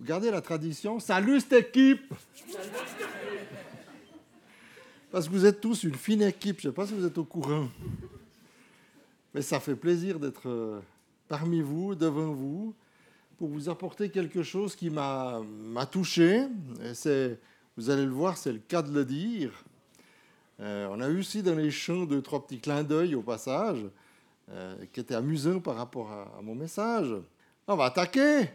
Regardez la tradition. Salut cette équipe! Parce que vous êtes tous une fine équipe. Je ne sais pas si vous êtes au courant. Mais ça fait plaisir d'être parmi vous, devant vous, pour vous apporter quelque chose qui m'a touché. Et vous allez le voir, c'est le cas de le dire. On a eu aussi dans les chants 2-3 petits clins d'œil au passage, qui étaient amusants par rapport à mon message. On va attaquer.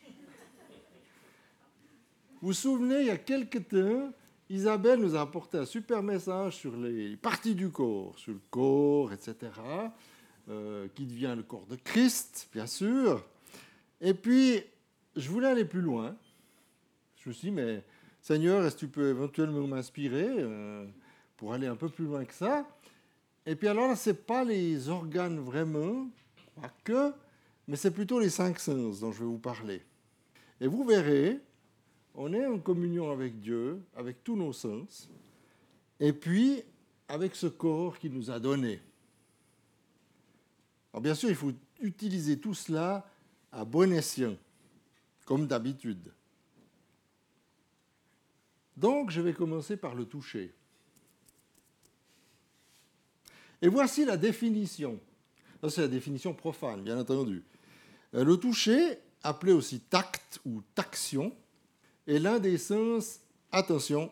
Vous vous souvenez, il y a quelque temps, Isabelle nous a apporté un super message sur les parties du corps, sur le corps, etc., qui devient le corps de Christ, bien sûr. Et puis, je voulais aller plus loin. Je me suis dit, mais Seigneur, est-ce que tu peux éventuellement m'inspirer pour aller un peu plus loin que ça? Et puis alors là, ce n'est pas les organes vraiment, pas que, mais c'est plutôt les 5 sens dont je vais vous parler. Et vous verrez, on est en communion avec Dieu, avec tous nos sens, et puis avec ce corps qu'il nous a donné. Alors bien sûr, il faut utiliser tout cela à bon escient, comme d'habitude. Donc, je vais commencer par le toucher. Et voici la définition. Ça, c'est la définition profane, bien entendu. Le toucher, appelé aussi tact ou taction, est l'un des sens, attention,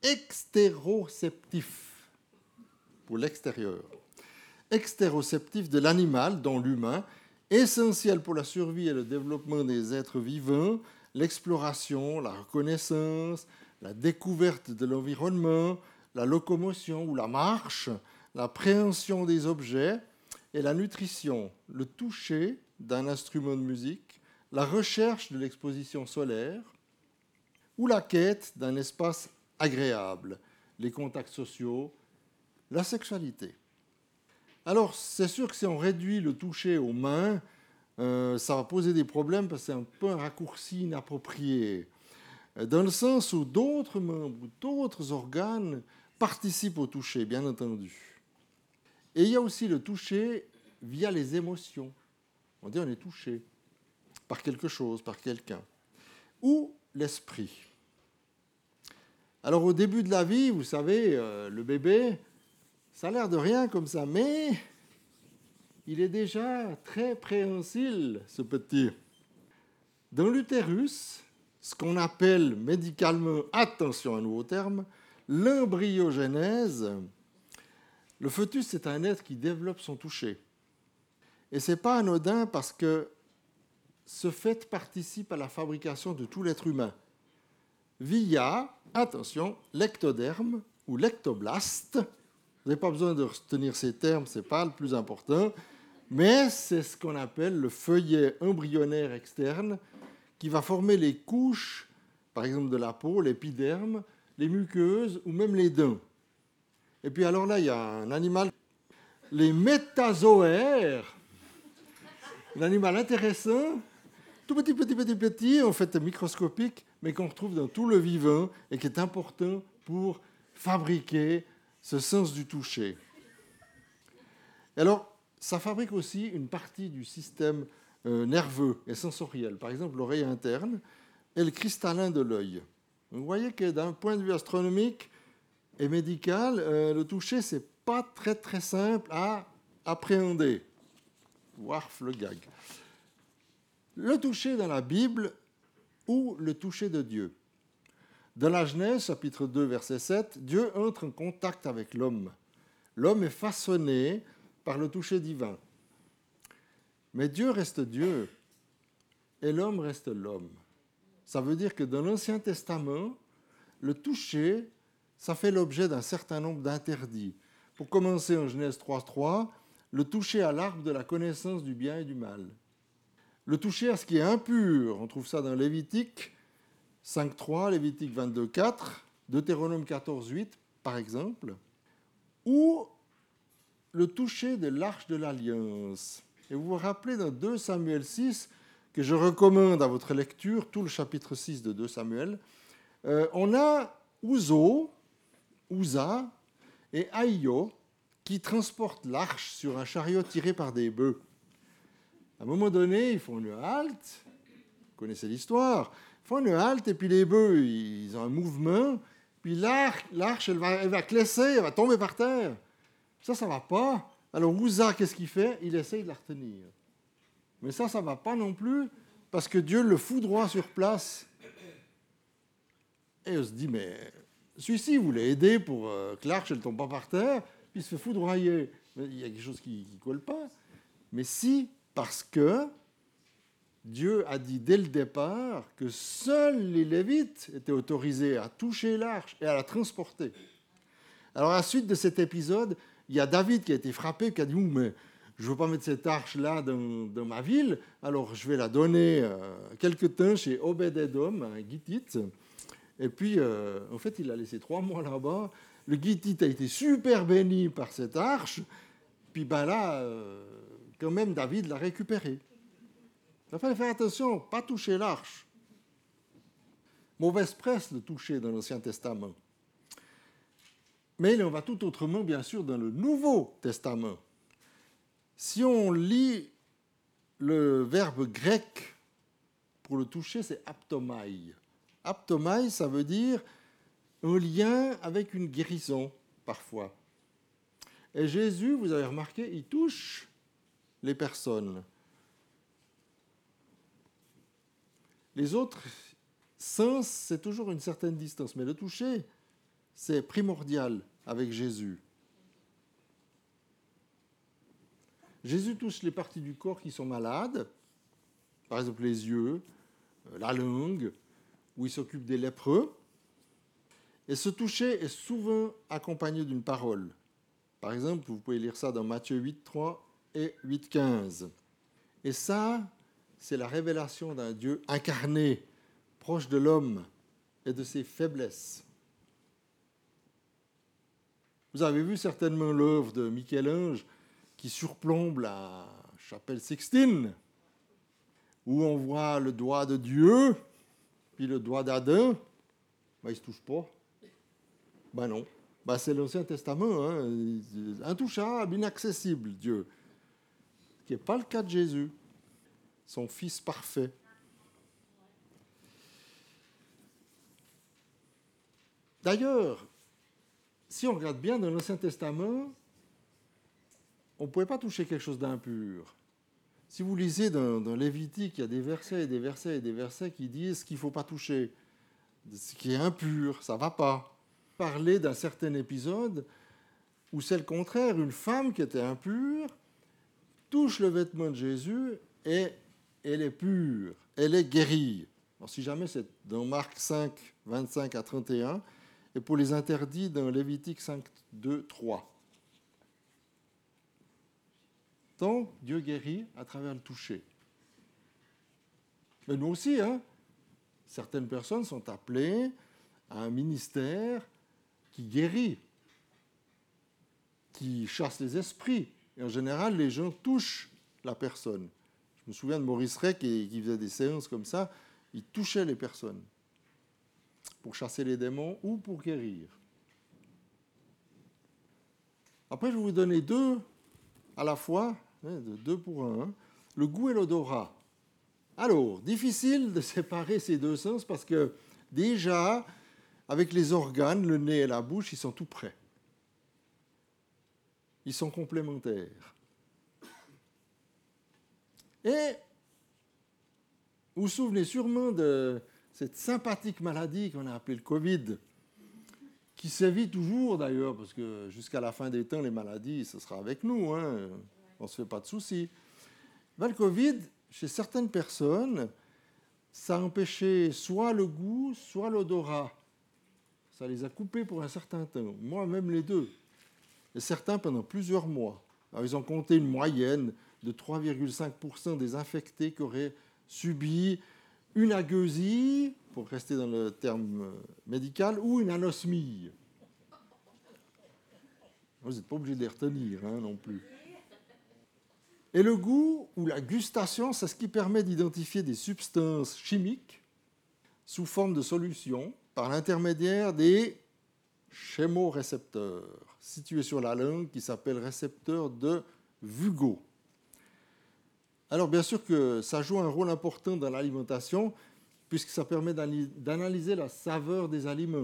extéroceptifs, pour l'extérieur. Extéroceptif de l'animal, dont l'humain, essentiel pour la survie et le développement des êtres vivants, l'exploration, la reconnaissance, la découverte de l'environnement, la locomotion ou la marche, la préhension des objets et la nutrition, le toucher d'un instrument de musique, la recherche de l'exposition solaire ou la quête d'un espace agréable, les contacts sociaux, la sexualité. Alors, c'est sûr que si on réduit le toucher aux mains, ça va poser des problèmes parce que c'est un peu un raccourci inapproprié. Dans le sens où d'autres membres, d'autres organes participent au toucher, bien entendu. Et il y a aussi le toucher via les émotions. On dit on est touché par quelque chose, par quelqu'un. Ou l'esprit. Alors au début de la vie, vous savez, le bébé, ça a l'air de rien comme ça, mais il est déjà très préhensile, ce petit. Dans l'utérus, ce qu'on appelle médicalement, attention à un nouveau terme, l'embryogénèse, le fœtus, c'est un être qui développe son toucher. Et ce n'est pas anodin parce que ce fait participe à la fabrication de tout l'être humain via, attention, l'ectoderme ou l'ectoblaste. Vous n'avez pas besoin de retenir ces termes, ce n'est pas le plus important, mais c'est ce qu'on appelle le feuillet embryonnaire externe qui va former les couches, par exemple de la peau, l'épiderme, les muqueuses ou même les dents. Et puis alors là, il y a un animal, les métazoaires, un animal intéressant, tout petit, en fait microscopique, mais qu'on retrouve dans tout le vivant et qui est important pour fabriquer ce sens du toucher. Alors, ça fabrique aussi une partie du système nerveux et sensoriel, par exemple l'oreille interne et le cristallin de l'œil. Vous voyez que d'un point de vue astronomique et médical, le toucher, ce n'est pas très très simple à appréhender. Warf le gag. Le toucher dans la Bible ou le toucher de Dieu. Dans la Genèse, chapitre 2, verset 7, Dieu entre en contact avec l'homme. L'homme est façonné par le toucher divin. Mais Dieu reste Dieu et l'homme reste l'homme. Ça veut dire que dans l'Ancien Testament, le toucher, ça fait l'objet d'un certain nombre d'interdits. Pour commencer, en Genèse 3.3, le toucher à l'arbre de la connaissance du bien et du mal. Le toucher à ce qui est impur, on trouve ça dans Lévitique 5.3, Lévitique 22.4, Deutéronome 14.8, par exemple, ou le toucher de l'arche de l'Alliance. Et vous vous rappelez dans 2 Samuel 6, que je recommande à votre lecture, tout le chapitre 6 de 2 Samuel, on a Uza et Aïo qui transportent l'arche sur un chariot tiré par des bœufs. À un moment donné, ils font une halte, connaissez l'histoire. Ils font une halte et puis les bœufs, ils ont un mouvement. Puis l'arche, elle va classer, elle va tomber par terre. Ça ne va pas. Alors Uza, qu'est-ce qu'il fait? Il essaye de la retenir. Mais ça ne va pas non plus, parce que Dieu le foudroie sur place. Et on se dit, mais celui-ci voulait aider pour que l'arche ne tombe pas par terre, puis il se fait foudroyer. Mais il y a quelque chose qui ne colle pas. Mais si, parce que Dieu a dit dès le départ que seuls les Lévites étaient autorisés à toucher l'arche et à la transporter. Alors à la suite de cet épisode, il y a David qui a été frappé, qui a dit « mais je ne veux pas mettre cette arche-là dans ma ville, alors je vais la donner quelque temps chez Obed-Edom, un Gittite. » Et puis, en fait, il l'a laissé 3 mois là-bas. Le Gittite a été super béni par cette arche. Puis là, quand même, David l'a récupérée. Il fallait faire attention, pas toucher l'arche. Mauvaise presse de toucher dans l'Ancien Testament. Mais il en va tout autrement, bien sûr, dans le Nouveau Testament. Si on lit le verbe grec pour le toucher, c'est aptomai. Aptomai, ça veut dire un lien avec une guérison, parfois. Et Jésus, vous avez remarqué, il touche les personnes. Les autres sens, c'est toujours une certaine distance, mais le toucher, c'est primordial avec Jésus. Jésus touche les parties du corps qui sont malades, par exemple les yeux, la langue, où il s'occupe des lépreux. Et ce toucher est souvent accompagné d'une parole. Par exemple, vous pouvez lire ça dans Matthieu 8, 3 et 8, 15. Et ça, c'est la révélation d'un Dieu incarné, proche de l'homme et de ses faiblesses. Vous avez vu certainement l'œuvre de Michel-Ange qui surplombe la chapelle Sixtine, où on voit le doigt de Dieu, puis le doigt d'Adam. Il ne se touche pas. Non. C'est l'Ancien Testament, hein. Intouchable, inaccessible, Dieu. Ce qui n'est pas le cas de Jésus, son Fils parfait. D'ailleurs, si on regarde bien dans l'Ancien Testament, on ne pouvait pas toucher quelque chose d'impur. Si vous lisez dans Lévitique, il y a des versets et des versets et des versets qui disent ce qu'il ne faut pas toucher, ce qui est impur, ça ne va pas. Parler d'un certain épisode où c'est le contraire, une femme qui était impure touche le vêtement de Jésus et elle est pure, elle est guérie. Alors, si jamais c'est dans Marc 5, 25 à 31, et pour les interdits dans Lévitique 5, 2, 3. Donc, Dieu guérit à travers le toucher. Mais nous aussi, hein, certaines personnes sont appelées à un ministère qui guérit, qui chasse les esprits. Et en général, les gens touchent la personne. Je me souviens de Maurice Rey qui faisait des séances comme ça. Il touchait les personnes pour chasser les démons ou pour guérir. Après, je vais vous donner 2 à la fois, 2 pour 1. Hein. Le goût et l'odorat. Alors, difficile de séparer ces 2 sens parce que déjà, avec les organes, le nez et la bouche, ils sont tout près. Ils sont complémentaires. Et vous vous souvenez sûrement de cette sympathique maladie qu'on a appelée le Covid, qui sévit toujours d'ailleurs, parce que jusqu'à la fin des temps, les maladies, ce sera avec nous, hein, on ne se fait pas de soucis. Le Covid, chez certaines personnes, ça a empêché soit le goût, soit l'odorat. Ça les a coupés pour un certain temps. Moi, même les 2. Et certains pendant plusieurs mois. Alors, ils ont compté une moyenne de 3,5% des infectés qui auraient subi une agueusie, pour rester dans le terme médical, ou une anosmie. Vous n'êtes pas obligé de les retenir, hein, non plus. Et le goût ou la gustation, c'est ce qui permet d'identifier des substances chimiques sous forme de solutions par l'intermédiaire des chémorécepteurs situés sur la langue qui s'appellent récepteurs de Vugo. Alors bien sûr que ça joue un rôle important dans l'alimentation, puisque ça permet d'analyser la saveur des aliments.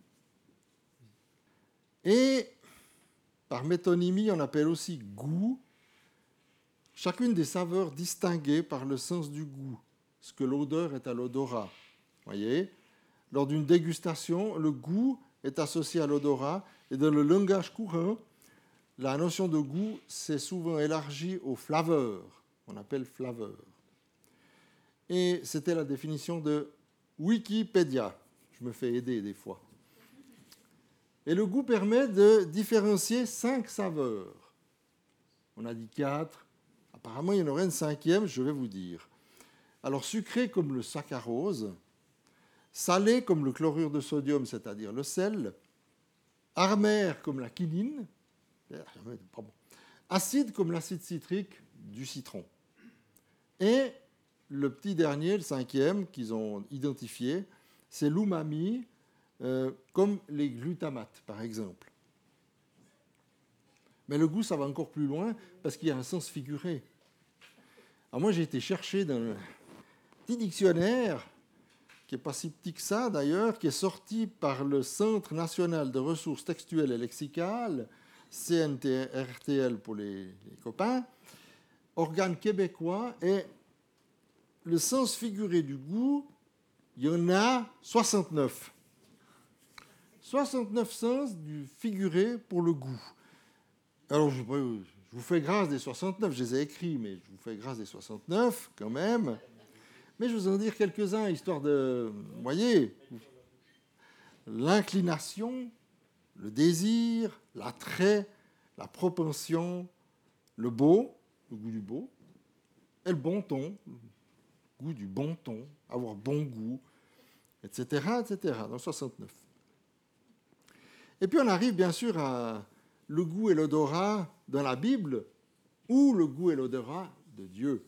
Et par métonymie, on appelle aussi goût chacune des saveurs distinguées par le sens du goût, ce que l'odeur est à l'odorat. Voyez, lors d'une dégustation, le goût est associé à l'odorat, et dans le langage courant, la notion de goût s'est souvent élargie aux flaveurs, on appelle flaveur. Et c'était la définition de Wikipédia. Je me fais aider des fois. Et le goût permet de différencier 5 saveurs. On a dit 4. Apparemment, il y en aurait une 5e, je vais vous dire. Alors, sucré comme le saccharose, salé comme le chlorure de sodium, c'est-à-dire le sel, amer comme la quinine, acide comme l'acide citrique du citron. Et le petit dernier, le 5e, qu'ils ont identifié, c'est l'umami, comme les glutamates, par exemple. Mais le goût, ça va encore plus loin, parce qu'il y a un sens figuré. Alors moi, j'ai été chercher dans un petit dictionnaire, qui n'est pas si petit que ça d'ailleurs, qui est sorti par le Centre national de ressources textuelles et lexicales, CNRTL pour les copains, organe québécois, et le sens figuré du goût, il y en a 69. 69 sens du figuré pour le goût. Alors, je vous fais grâce des 69, je les ai écrits, mais je vous fais grâce des 69 quand même. Mais je vais vous en dire quelques-uns, histoire de... Vous voyez, l'inclination, le désir, l'attrait, la propension, le beau, le goût du beau, et le bon ton, le goût du bon ton, avoir bon goût, etc., dans 69. Et puis on arrive bien sûr à le goût et l'odorat dans la Bible, ou le goût et l'odorat de Dieu.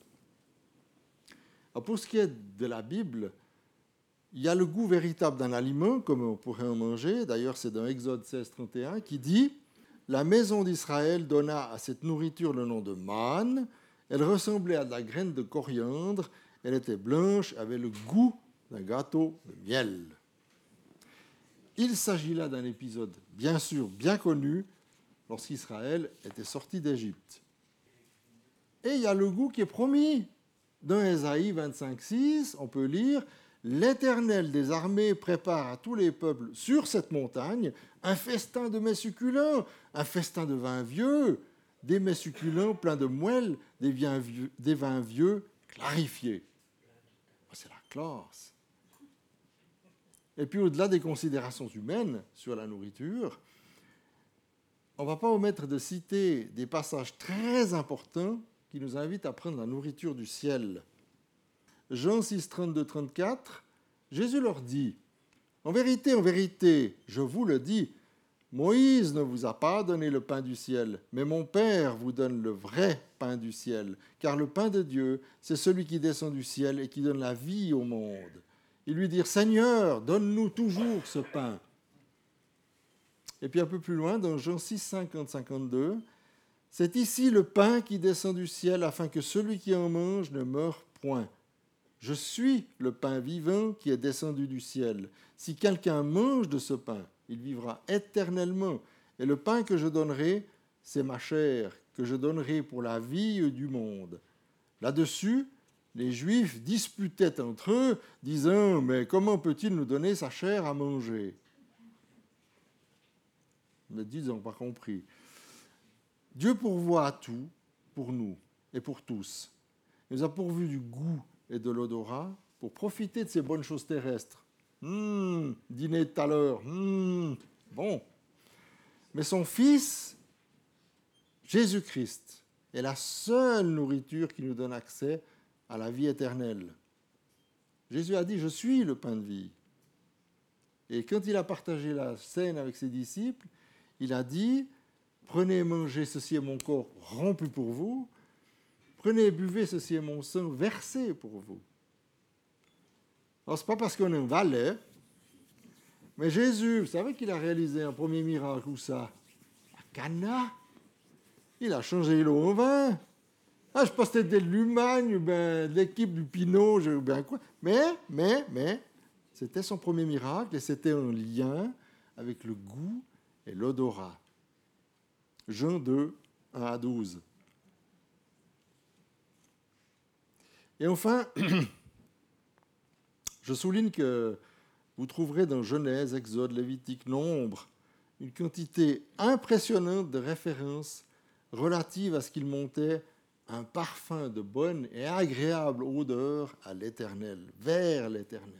Alors pour ce qui est de la Bible, il y a le goût véritable d'un aliment, comme on pourrait en manger. D'ailleurs, c'est dans Exode 16, 31, qui dit « La maison d'Israël donna à cette nourriture le nom de manne. Elle ressemblait à de la graine de coriandre. Elle était blanche, avait le goût d'un gâteau de miel. » Il s'agit là d'un épisode, bien sûr, bien connu, lorsqu'Israël était sorti d'Égypte. Et il y a le goût qui est promis. Dans Ésaïe 25, 6, on peut lire « L'Éternel des armées prépare à tous les peuples sur cette montagne un festin de mets succulents, un festin de vins vieux, des mets succulents pleins de moelle, des vins vieux clarifiés. » C'est la classe. Et puis au-delà des considérations humaines sur la nourriture, on ne va pas omettre de citer des passages très importants qui nous invitent à prendre la nourriture du ciel. Jean 6, 32, 34, Jésus leur dit « En vérité, je vous le dis, Moïse ne vous a pas donné le pain du ciel, mais mon Père vous donne le vrai pain du ciel, car le pain de Dieu, c'est celui qui descend du ciel et qui donne la vie au monde. » Ils lui dirent « Seigneur, donne-nous toujours ce pain. » Et puis un peu plus loin, dans Jean 6, 50, 52, « C'est ici le pain qui descend du ciel, afin que celui qui en mange ne meure point. Je suis le pain vivant qui est descendu du ciel. Si quelqu'un mange de ce pain, il vivra éternellement. Et le pain que je donnerai, c'est ma chair, que je donnerai pour la vie du monde. » Là-dessus, les Juifs disputaient entre eux, disant « Mais comment peut-il nous donner sa chair à manger ?» Les dix n'ont pas compris. Dieu pourvoit à tout pour nous et pour tous. Il nous a pourvu du goût et de l'odorat pour profiter de ces bonnes choses terrestres. Dîner tout à l'heure, bon. Mais son Fils, Jésus-Christ, est la seule nourriture qui nous donne accès à la vie éternelle. Jésus a dit « Je suis le pain de vie ». Et quand il a partagé la scène avec ses disciples, il a dit « Prenez et mangez, ceci est mon corps rompu pour vous. Prenez et buvez, ceci est mon sang versé pour vous. » Alors, ce n'est pas parce qu'on est un valet, mais Jésus, vous savez qu'il a réalisé un premier miracle, où ça ? À Cana. Il a changé l'eau en vin. Ah, je pensais de l'Umagne, ben, de l'équipe du Pinot, ben quoi. Mais, c'était son premier miracle et c'était un lien avec le goût et l'odorat. Jean 2, 1 à 12. Et enfin, je souligne que vous trouverez dans Genèse, Exode, Lévitique, Nombre, une quantité impressionnante de références relatives à ce qu'il montait un parfum de bonne et agréable odeur à l'Éternel, vers l'Éternel.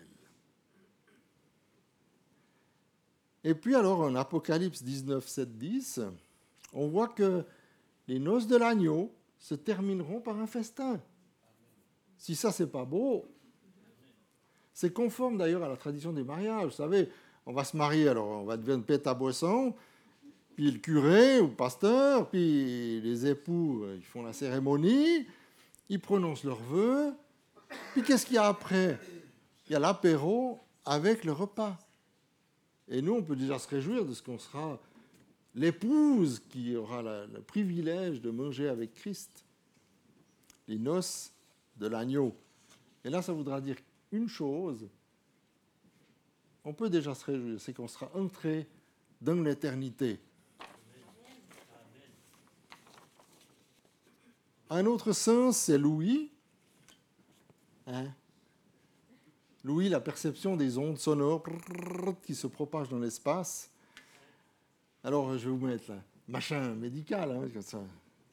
Et puis alors, en Apocalypse 19, 7, 10, on voit que les noces de l'agneau se termineront par un festin. Si ça, c'est pas beau, c'est conforme d'ailleurs à la tradition des mariages. Vous savez, on va se marier, alors on va devenir pète à boisson, puis le curé ou le pasteur, puis les époux, ils font la cérémonie, ils prononcent leurs vœux, puis qu'est-ce qu'il y a après? Il y a l'apéro avec le repas. Et nous, on peut déjà se réjouir de ce qu'on sera l'épouse qui aura le privilège de manger avec Christ, les noces de l'agneau. Et là, ça voudra dire une chose, on peut déjà se réjouir, c'est qu'on sera entré dans l'éternité. Un autre sens, c'est l'ouïe. L'ouïe, la perception des ondes sonores qui se propagent dans l'espace. Alors, je vais vous mettre là, machin médical, comme ça.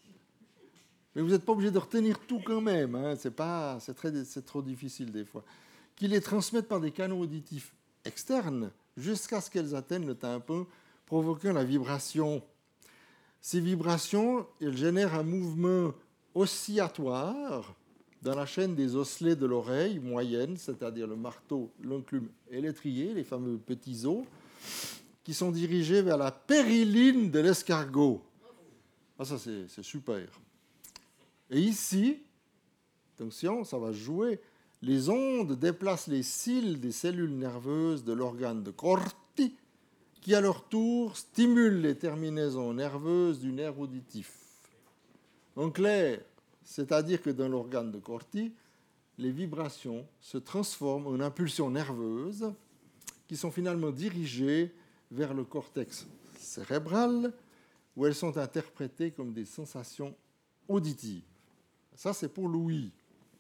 Mais vous n'êtes pas obligé de retenir tout quand même. C'est trop difficile des fois. Qui les transmettent par des canaux auditifs externes jusqu'à ce qu'elles atteignent le tympan, provoquant la vibration. Ces vibrations, elles génèrent un mouvement oscillatoire dans la chaîne des osselets de l'oreille moyenne, c'est-à-dire le marteau, l'enclume et l'étrier, les fameux petits os, qui sont dirigés vers la périline de l'escargot. Ah, ça, c'est super. Et ici, attention, ça va jouer, les ondes déplacent les cils des cellules nerveuses de l'organe de Corti, qui à leur tour stimulent les terminaisons nerveuses du nerf auditif. En clair, c'est-à-dire que dans l'organe de Corti, les vibrations se transforment en impulsions nerveuses qui sont finalement dirigées vers le cortex cérébral, où elles sont interprétées comme des sensations auditives. Ça, c'est pour l'ouïe.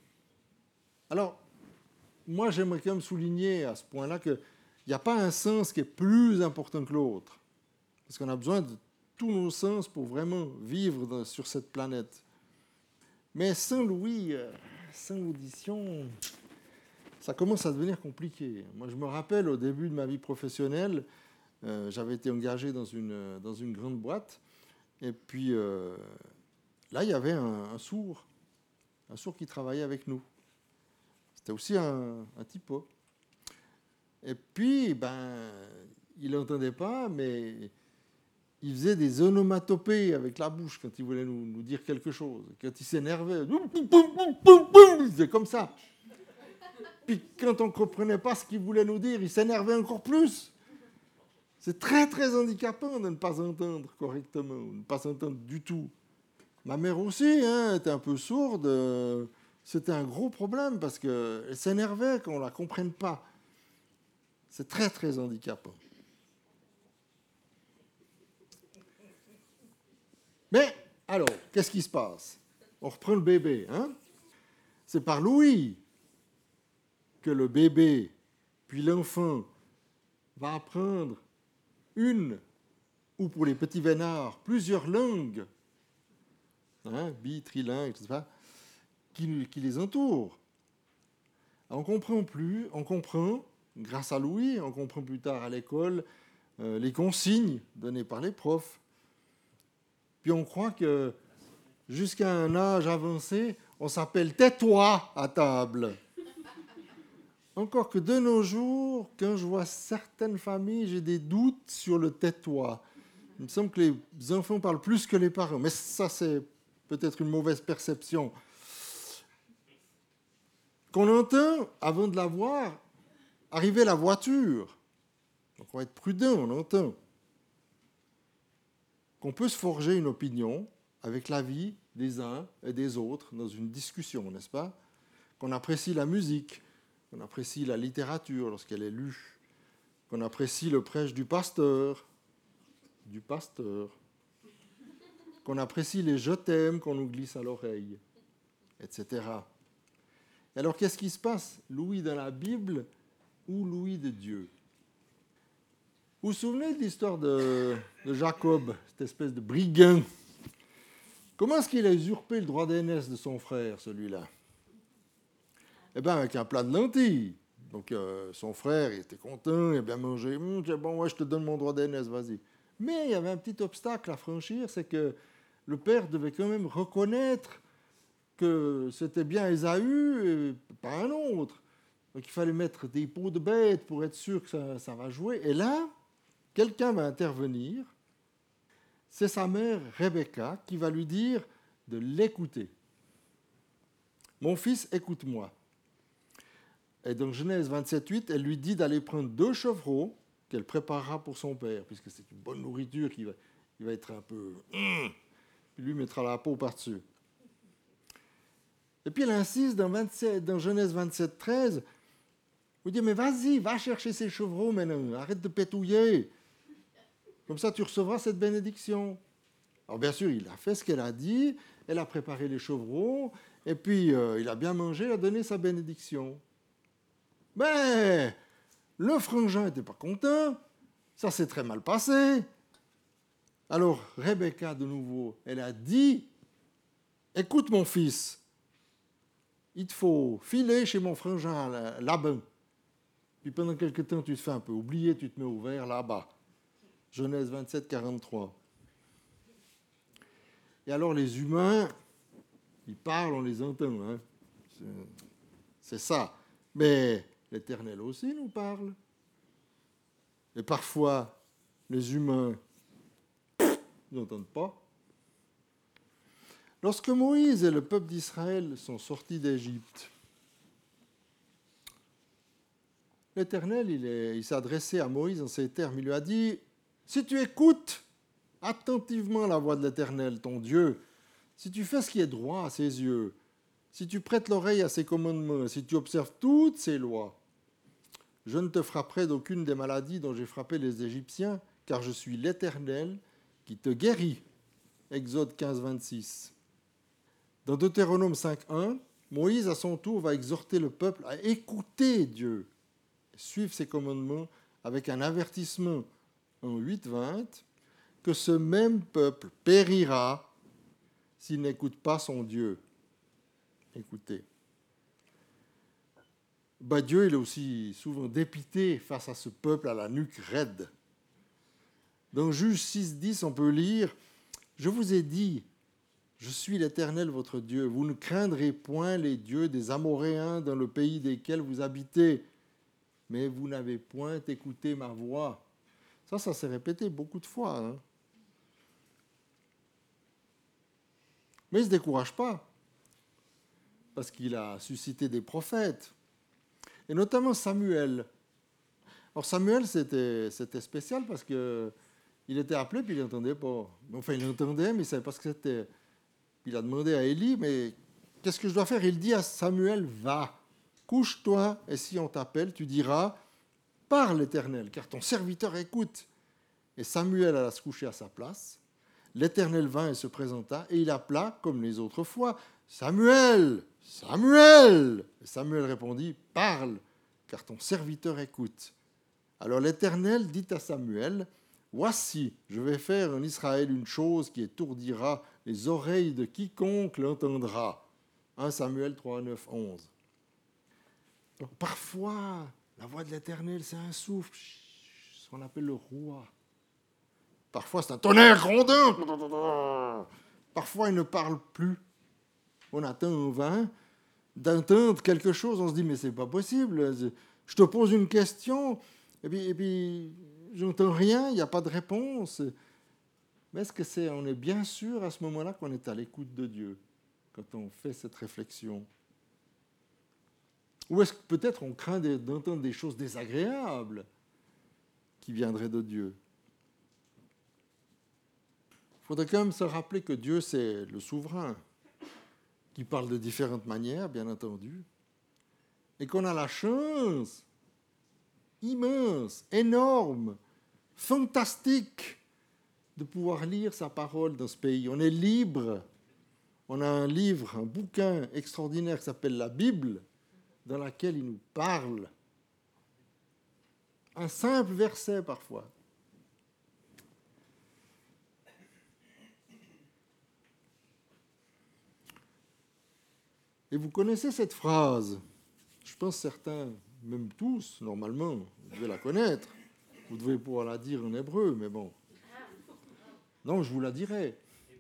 Alors, moi, j'aimerais quand même souligner à ce point-là qu'il n'y a pas un sens qui est plus important que l'autre. Parce qu'on a besoin de tous nos sens pour vraiment vivre sur cette planète. Mais sans l'ouïe, sans audition, ça commence à devenir compliqué. Moi, je me rappelle, au début de ma vie professionnelle, j'avais été engagé dans une grande boîte. Et puis, là, il y avait un sourd qui travaillait avec nous. C'était aussi un typo. Et puis, il n'entendait pas, mais il faisait des onomatopées avec la bouche quand il voulait nous dire quelque chose. Quand il s'énervait, il faisait comme ça. Puis quand on ne comprenait pas ce qu'il voulait nous dire, il s'énervait encore plus. C'est très, très handicapant de ne pas entendre correctement, de ne pas entendre du tout. Ma mère aussi était un peu sourde. C'était un gros problème parce qu'elle s'énervait quand on ne la comprenne pas. C'est très, très handicapant. Mais, alors, qu'est-ce qui se passe? On reprend le bébé. C'est par l'ouïe que le bébé, puis l'enfant, va apprendre une, ou pour les petits vénards, plusieurs langues, bi, trilingue, etc., qui les entourent. On comprend, grâce à l'ouïe, on comprend plus tard à l'école les consignes données par les profs. Puis on croit que jusqu'à un âge avancé, on s'appelle « tais-toi » à table. Encore que de nos jours, quand je vois certaines familles, j'ai des doutes sur le « tais-toi ». Il me semble que les enfants parlent plus que les parents. Mais ça, c'est peut-être une mauvaise perception. Qu'on entend, avant de la voir, arriver la voiture. Donc on va être prudent, on entend. Qu'on peut se forger une opinion avec l'avis des uns et des autres dans une discussion, n'est-ce pas? Qu'on apprécie la musique, qu'on apprécie la littérature lorsqu'elle est lue, qu'on apprécie le prêche du pasteur, qu'on apprécie les je t'aime qu'on nous glisse à l'oreille, etc. Et alors, qu'est-ce qui se passe? L'ouïe dans la Bible ou l'ouïe de Dieu? Vous vous souvenez de l'histoire de Jacob, cette espèce de brigand? Comment est-ce qu'il a usurpé le droit d'aînesse de son frère, celui-là? Eh bien, avec un plat de lentilles. Donc, son frère, il était content, il a bien mangé. C'est bon, ouais, je te donne mon droit d'aînesse, vas-y. Mais il y avait un petit obstacle à franchir, c'est que le père devait quand même reconnaître que c'était bien Ésaü et pas un autre. Donc, il fallait mettre des peaux de bête pour être sûr que ça va jouer. Et là, quelqu'un va intervenir. C'est sa mère, Rebecca, qui va lui dire de l'écouter. Mon fils, écoute-moi. Et donc, Genèse 27:8, elle lui dit d'aller prendre 2 chevreaux qu'elle préparera pour son père, puisque c'est une bonne nourriture qui va être un peu... Puis lui mettra la peau par-dessus. Et puis elle insiste dans Genèse 27:13, vous dit, mais vas-y, va chercher ces chevreaux maintenant, arrête de pétouiller. Comme ça, tu recevras cette bénédiction. Alors bien sûr, il a fait ce qu'elle a dit, elle a préparé les chevreaux, et puis il a bien mangé, il a donné sa bénédiction. Mais le frangin n'était pas content, ça s'est très mal passé. Alors Rebecca, de nouveau, elle a dit, écoute mon fils, il te faut filer chez mon frangin Laban. Puis pendant quelque temps, tu te fais un peu oublier, tu te mets au vert là-bas. Genèse 27:43. Et alors les humains, ils parlent, on les entend. Hein. C'est ça. Mais l'Éternel aussi nous parle. Et parfois, les humains n'entendent pas. Lorsque Moïse et le peuple d'Israël sont sortis d'Égypte, l'Éternel, il s'est adressé à Moïse en ces termes. Il lui a dit, si tu écoutes attentivement la voix de l'Éternel, ton Dieu, si tu fais ce qui est droit à ses yeux, si tu prêtes l'oreille à ses commandements, si tu observes toutes ses lois, je ne te frapperai d'aucune des maladies dont j'ai frappé les Égyptiens, car je suis l'Éternel qui te guérit. Exode 15:26. Dans Deutéronome 5:1, Moïse, à son tour, va exhorter le peuple à écouter Dieu, suivre ses commandements avec un avertissement en 8:20, que ce même peuple périra s'il n'écoute pas son Dieu. Écoutez. Dieu, il est aussi souvent dépité face à ce peuple à la nuque raide. Dans Juge 6:10, on peut lire « Je vous ai dit, je suis l'Éternel votre Dieu. Vous ne craindrez point les dieux des Amoréens dans le pays desquels vous habitez, mais vous n'avez point écouté ma voix. » Ça s'est répété beaucoup de fois. Hein. Mais il ne se décourage pas, parce qu'il a suscité des prophètes, et notamment Samuel. Alors Samuel, c'était spécial parce qu'il était appelé, puis il n'entendait pas. Enfin, il entendait, mais il ne savait pas ce que c'était. Puis il a demandé à Élie, mais qu'est-ce que je dois faire? Il dit à Samuel, va, couche-toi, et si on t'appelle, tu diras, parle l'Éternel, car ton serviteur écoute. Et Samuel alla se coucher à sa place. L'Éternel vint et se présenta, et il appela, comme les autres fois, Samuel, Samuel. Et Samuel répondit, parle, car ton serviteur écoute. Alors l'Éternel dit à Samuel, voici, je vais faire en Israël une chose qui étourdira les oreilles de quiconque l'entendra. 1 Samuel 3, 9, 11. Donc, parfois, la voix de l'Éternel, c'est un souffle, ce qu'on appelle le roi. Parfois, c'est un tonnerre grondant. Parfois, il ne parle plus. On attend en vain d'entendre quelque chose. On se dit, mais c'est pas possible. Je te pose une question, et puis j'entends rien, il n'y a pas de réponse. Mais est-ce que on est bien sûr à ce moment-là qu'on est à l'écoute de Dieu, quand on fait cette réflexion? Ou est-ce que peut-être on craint d'entendre des choses désagréables qui viendraient de Dieu? Il faudrait quand même se rappeler que Dieu, c'est le souverain, qui parle de différentes manières, bien entendu, et qu'on a la chance immense, énorme, fantastique de pouvoir lire sa parole dans ce pays. On est libre. On a un livre, un bouquin extraordinaire qui s'appelle la Bible, dans laquelle il nous parle. Un simple verset parfois. Et vous connaissez cette phrase. Je pense certains, même tous, normalement, vous devez la connaître. Vous devez pouvoir la dire en hébreu, mais bon. Non, je vous la dirai.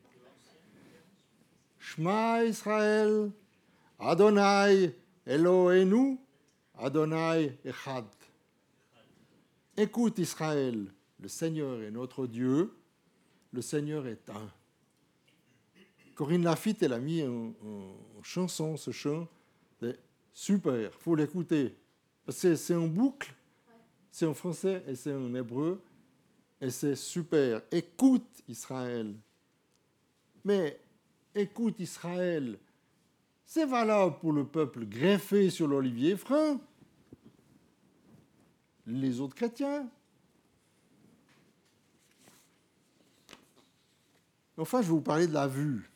Shema Israël, Adonai Eloheinu, Adonai Echad. Écoute Israël, le Seigneur est notre Dieu, le Seigneur est un. Corinne Lafitte, elle a mis en chanson ce chant. C'est super, il faut l'écouter. C'est en boucle, c'est en français et c'est en hébreu, et c'est super. Écoute Israël. Mais écoute Israël, c'est valable pour le peuple greffé sur l'olivier frein, les autres chrétiens. Enfin, je vais vous parler de la vue.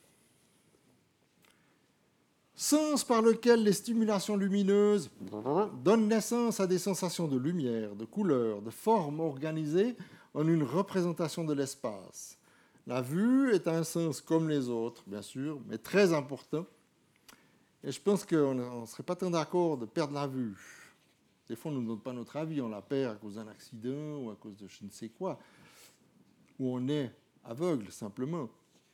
Sens par lequel les stimulations lumineuses donnent naissance à des sensations de lumière, de couleur, de forme organisées en une représentation de l'espace. La vue est un sens comme les autres, bien sûr, mais très important. Et je pense qu'on ne serait pas tant d'accord de perdre la vue. Des fois, on ne nous donne pas notre avis, on la perd à cause d'un accident ou à cause de je ne sais quoi, ou on est aveugle simplement.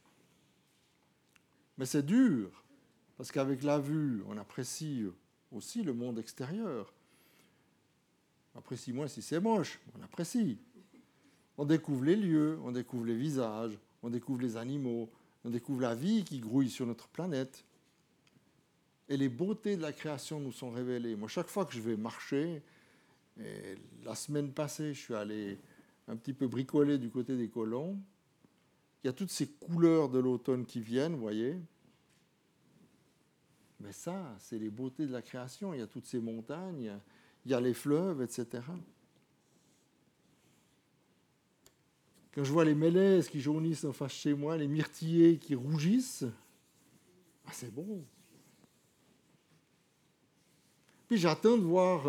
Mais c'est dur, parce qu'avec la vue, on apprécie aussi le monde extérieur. On apprécie moins si c'est moche, on apprécie. On découvre les lieux, on découvre les visages, on découvre les animaux, on découvre la vie qui grouille sur notre planète. Et les beautés de la création nous sont révélées. Moi, chaque fois que je vais marcher, et la semaine passée, je suis allé un petit peu bricoler du côté des colons, il y a toutes ces couleurs de l'automne qui viennent, vous voyez. Mais ça, c'est les beautés de la création. Il y a toutes ces montagnes, il y a les fleuves, etc. Quand je vois les mélèzes qui jaunissent en face de chez moi, les myrtillers qui rougissent, c'est bon. Puis j'attends de voir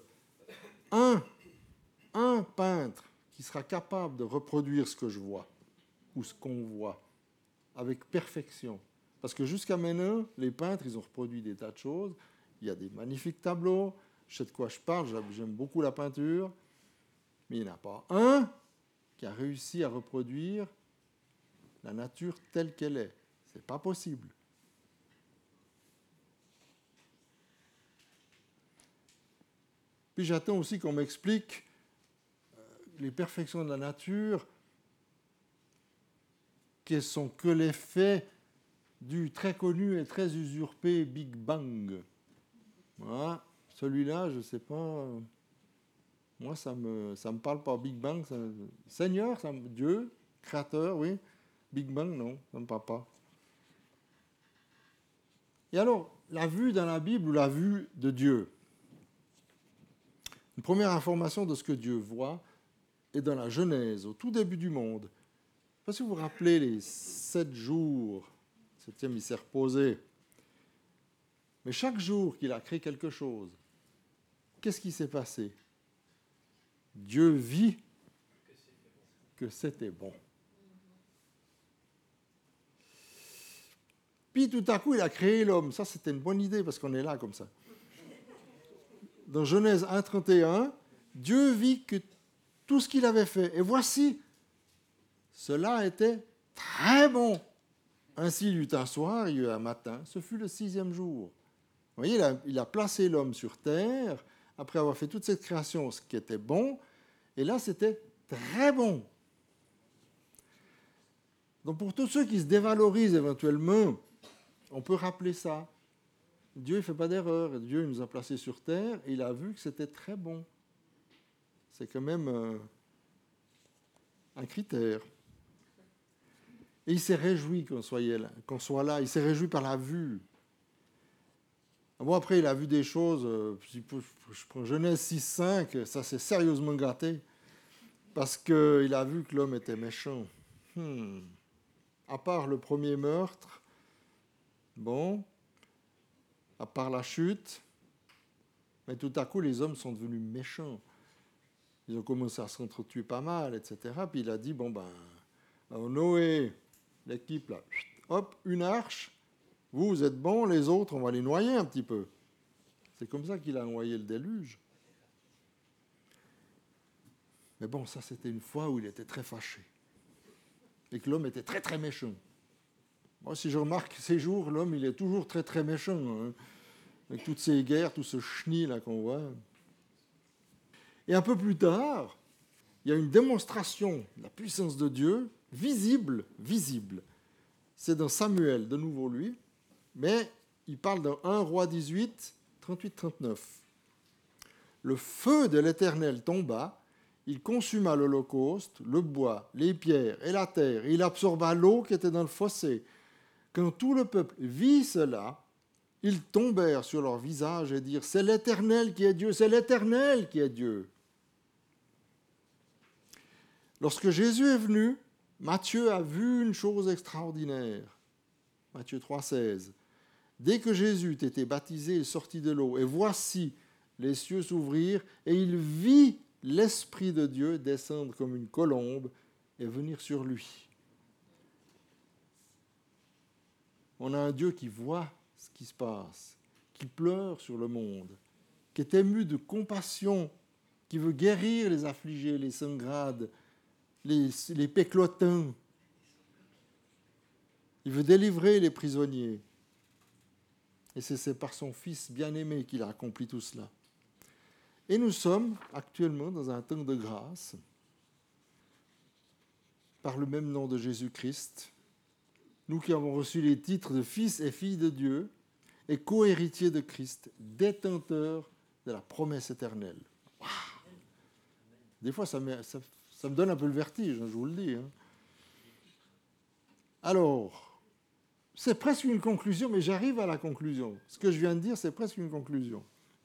un peintre qui sera capable de reproduire ce que je vois, ou ce qu'on voit, avec perfection. Parce que jusqu'à maintenant, les peintres, ils ont reproduit des tas de choses. Il y a des magnifiques tableaux, je sais de quoi je parle, j'aime beaucoup la peinture, mais il n'y en a pas un qui a réussi à reproduire la nature telle qu'elle est. Ce n'est pas possible. Puis j'attends aussi qu'on m'explique les perfections de la nature qui sont que l'effet du très connu et très usurpé Big Bang. Voilà. Celui-là, je ne sais pas. Moi, ça me parle pas. Big Bang, Seigneur, Dieu, créateur, oui. Big Bang, non, ça ne me parle pas. Et alors, la vue dans la Bible ou la vue de Dieu. Une première information de ce que Dieu voit est dans la Genèse, au tout début du monde. Je ne sais pas si vous vous rappelez les 7 jours. Le 7e, il s'est reposé. Mais chaque jour qu'il a créé quelque chose, qu'est-ce qui s'est passé? Dieu vit que c'était bon. Puis tout à coup, il a créé l'homme. Ça, c'était une bonne idée parce qu'on est là comme ça. Dans Genèse 1,31, Dieu vit que tout ce qu'il avait fait. Et voici, cela était très bon. Ainsi, il y eut un soir, il y eut un matin. Ce fut le 6e jour. Vous voyez, il a placé l'homme sur terre, après avoir fait toute cette création, ce qui était bon. Et là, c'était très bon. Donc, pour tous ceux qui se dévalorisent éventuellement, on peut rappeler ça. Dieu ne fait pas d'erreur. Dieu nous a placés sur terre et il a vu que c'était très bon. C'est quand même un critère. Et il s'est réjoui qu'on soit là. Il s'est réjoui par la vue. Bon, après, il a vu des choses, je prends Genèse 6.5, ça s'est sérieusement gâté, parce qu'il a vu que l'homme était méchant. À part le premier meurtre, bon, à part la chute, mais tout à coup, les hommes sont devenus méchants. Ils ont commencé à s'entretuer pas mal, etc. Puis il a dit, bon, ben, Noé, l'équipe, là, hop, une arche, vous êtes bons, les autres, on va les noyer un petit peu. C'est comme ça qu'il a noyé le déluge. Mais bon, ça, c'était une fois où il était très fâché. Et que l'homme était très, très méchant. Moi, si je remarque ces jours, l'homme, il est toujours très, très méchant. Hein, avec toutes ces guerres, tout ce chenil là qu'on voit. Et un peu plus tard, il y a une démonstration de la puissance de Dieu, visible. C'est dans Samuel, de nouveau lui, mais il parle dans 1 Roi 18, 38-39. Le feu de l'Éternel tomba, il consuma l'holocauste, le bois, les pierres et la terre, et il absorba l'eau qui était dans le fossé. Quand tout le peuple vit cela, ils tombèrent sur leur visage et dirent « C'est l'Éternel qui est Dieu, c'est l'Éternel qui est Dieu ». Lorsque Jésus est venu, Matthieu a vu une chose extraordinaire. Matthieu 3,16. Dès que Jésus eut été baptisé, il sortit de l'eau. Et voici, les cieux s'ouvrirent, et il vit l'Esprit de Dieu descendre comme une colombe et venir sur lui. On a un Dieu qui voit ce qui se passe, qui pleure sur le monde, qui est ému de compassion, qui veut guérir les affligés, les sans-grades, les péclotins. Il veut délivrer les prisonniers. Et c'est par son Fils bien-aimé qu'il a accompli tout cela. Et nous sommes actuellement dans un temps de grâce, par le même nom de Jésus-Christ, nous qui avons reçu les titres de fils et filles de Dieu, et co-héritiers de Christ, détenteurs de la promesse éternelle. Wow. Des fois, ça me donne un peu le vertige, je vous le dis. Hein. Alors, c'est presque une conclusion, mais j'arrive à la conclusion. Ce que je viens de dire, c'est presque une conclusion.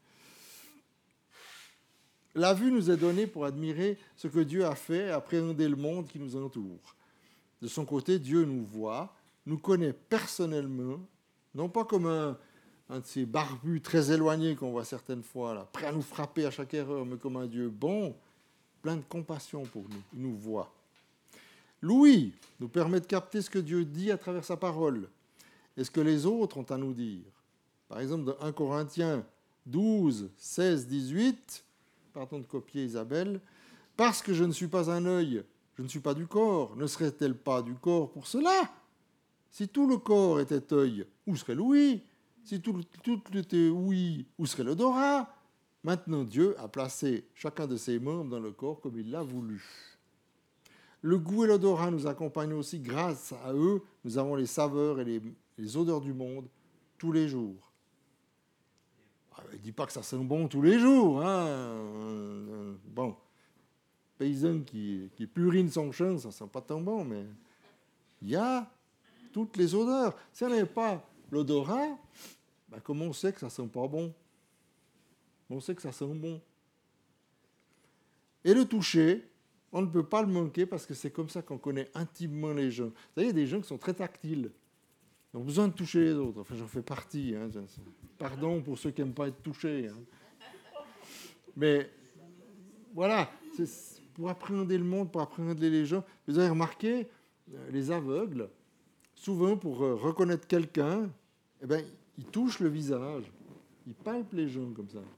La vue nous est donnée pour admirer ce que Dieu a fait et appréhender le monde qui nous entoure. De son côté, Dieu nous voit, nous connaît personnellement, non pas comme un de ces barbus très éloignés qu'on voit certaines fois, là, prêt à nous frapper à chaque erreur, mais comme un Dieu bon, plein de compassion pour nous. Il nous voit. L'ouïe nous permet de capter ce que Dieu dit à travers sa parole et ce que les autres ont à nous dire. Par exemple, dans 1 Corinthiens 12, 16, 18, pardon de copier Isabelle, « Parce que je ne suis pas un œil, je ne suis pas du corps, ne serait-elle pas du corps pour cela ? Si tout le corps était œil, où serait l'ouïe ? Si tout était ouïe, où serait l'odorat ? Maintenant, Dieu a placé chacun de ses membres dans le corps comme il l'a voulu. Le goût et l'odorat nous accompagnent aussi. Grâce à eux, nous avons les saveurs et les odeurs du monde tous les jours. Il ne dit pas que ça sent bon tous les jours. Hein. Bon, paysan qui purine son champ, ça ne sent pas tant bon, mais il y a toutes les odeurs. Si on n'avait pas l'odorat, comment on sait que ça ne sent pas bon ? On sait que ça sent bon. Et le toucher, on ne peut pas le manquer parce que c'est comme ça qu'on connaît intimement les gens. Vous savez, il y a des gens qui sont très tactiles. Ils ont besoin de toucher les autres. Enfin, j'en fais partie. Hein. Pardon pour ceux qui n'aiment pas être touchés. Hein. Mais voilà, c'est pour appréhender le monde, pour appréhender les gens. Vous avez remarqué, les aveugles, souvent pour reconnaître quelqu'un, ils touchent le visage. Ils palpent les gens comme ça.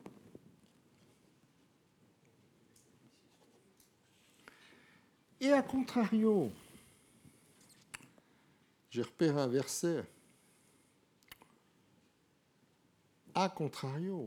Et à contrario, j'ai repéré un verset. A contrario,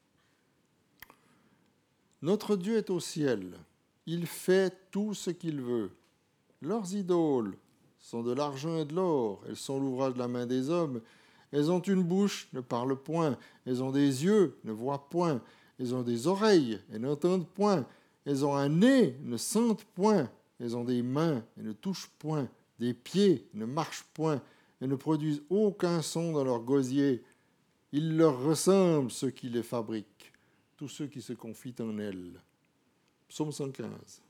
notre Dieu est au ciel. Il fait tout ce qu'il veut. Leurs idoles sont de l'argent et de l'or. Elles sont l'ouvrage de la main des hommes. Elles ont une bouche, ne parlent point. Elles ont des yeux, ne voient point. Elles ont des oreilles, et n'entendent point. Elles ont un nez, ne sentent point. Elles ont des mains, et ne touchent point. Des pieds, ne marchent point. Et ne produisent aucun son dans leur gosier. Il leur ressemble ceux qui les fabriquent, tous ceux qui se confient en elles. Psaume 115.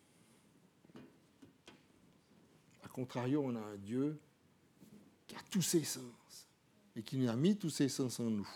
A contrario, on a un Dieu qui a tous ses sens et qui a mis tous ses sens en nous.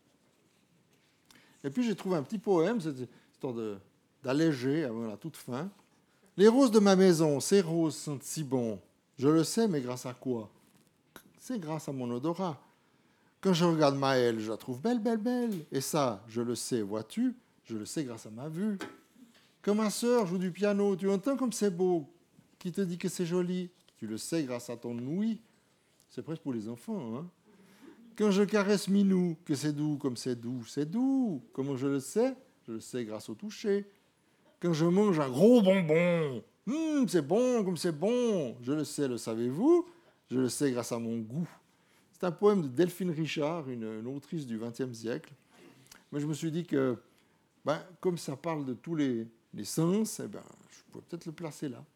Et puis j'ai trouvé un petit poème, c'est histoire d'alléger avant la toute fin. Les roses de ma maison, ces roses sentent si bon. Je le sais, mais grâce à quoi? C'est grâce à mon odorat. Quand je regarde Maëlle, je la trouve belle, belle, belle. Et ça, je le sais, vois-tu, je le sais grâce à ma vue. Quand ma sœur joue du piano, tu entends comme c'est beau. Qui te dit que c'est joli? Tu le sais grâce à ton ouïe. C'est presque pour les enfants, hein? Quand je caresse Minou, que c'est doux comme c'est doux, c'est doux. Comment je le sais grâce au toucher. Quand je mange un gros bonbon, c'est bon comme c'est bon. Je le sais, le savez-vous? Je le sais grâce à mon goût. C'est un poème de Delphine Richard, une autrice du XXe siècle. Mais je me suis dit que, comme ça parle de tous les sens, je pourrais peut-être le placer là.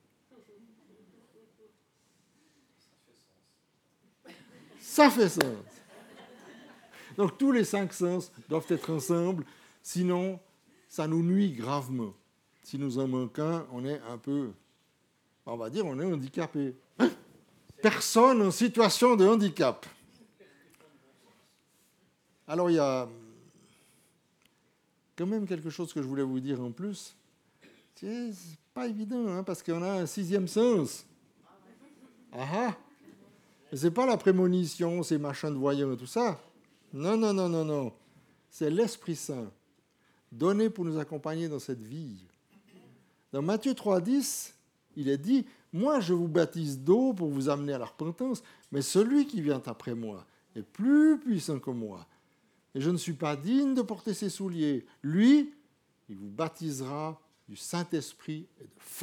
Ça fait sens. Donc tous les 5 sens doivent être ensemble, sinon ça nous nuit gravement. Si nous en manquons, on est un peu, on va dire, on est handicapé. Personne en situation de handicap. Alors il y a quand même quelque chose que je voulais vous dire en plus. C'est pas évident, parce qu'on a un 6e sens. Ah. Et c'est pas la prémonition, ces machins de voyants, tout ça. Non. C'est l'Esprit Saint, donné pour nous accompagner dans cette vie. Dans Matthieu 3,10, il est dit « Moi, je vous baptise d'eau pour vous amener à la repentance, mais celui qui vient après moi est plus puissant que moi. Et je ne suis pas digne de porter ses souliers. Lui, il vous baptisera du Saint-Esprit et de feu. »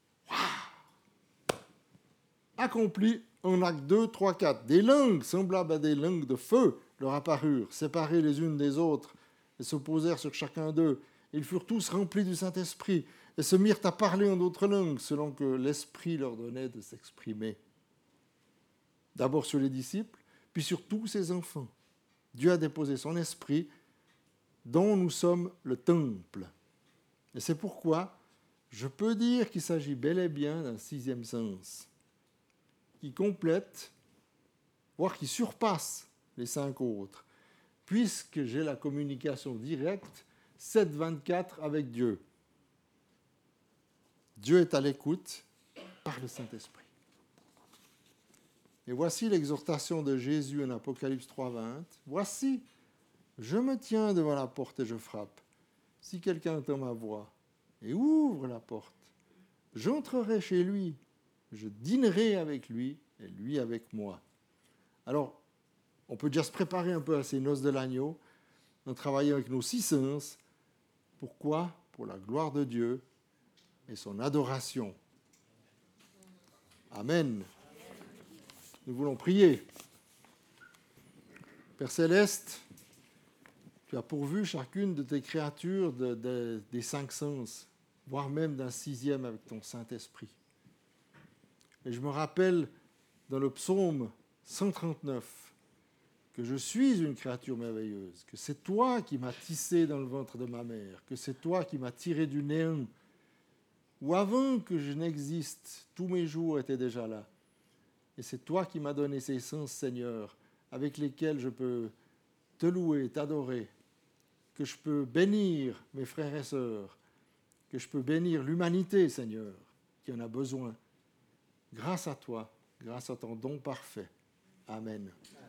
Accompli en acte 2, 3, 4. Des langues semblables à des langues de feu leur apparurent, séparées les unes des autres, et se posèrent sur chacun d'eux. Ils furent tous remplis du Saint-Esprit et se mirent à parler en d'autres langues, selon que l'Esprit leur donnait de s'exprimer. D'abord sur les disciples, puis sur tous ses enfants. Dieu a déposé son Esprit, dont nous sommes le temple. Et c'est pourquoi je peux dire qu'il s'agit bel et bien d'un 6e sens, qui complète, voire qui surpasse les 5 autres, puisque j'ai la communication directe 7/24 avec Dieu. Dieu est à l'écoute par le Saint-Esprit. Et voici l'exhortation de Jésus en Apocalypse 3,20. Voici, je me tiens devant la porte et je frappe. Si quelqu'un entend ma voix et ouvre la porte, j'entrerai chez lui, je dînerai avec lui et lui avec moi. Alors, on peut déjà se préparer un peu à ces noces de l'agneau en travaillant avec nos 6 sens. Pourquoi? Pour la gloire de Dieu et son adoration. Amen. Nous voulons prier. Père Céleste, tu as pourvu chacune de tes créatures des 5 sens, voire même d'un 6e avec ton Saint-Esprit. Et je me rappelle dans le psaume 139 que je suis une créature merveilleuse, que c'est toi qui m'as tissé dans le ventre de ma mère, que c'est toi qui m'as tiré du néant, où avant que je n'existe, tous mes jours étaient déjà là. Et c'est toi qui m'as donné ces sens, Seigneur, avec lesquels je peux te louer, t'adorer, que je peux bénir mes frères et sœurs, que je peux bénir l'humanité, Seigneur, qui en a besoin. Grâce à toi, grâce à ton don parfait. Amen.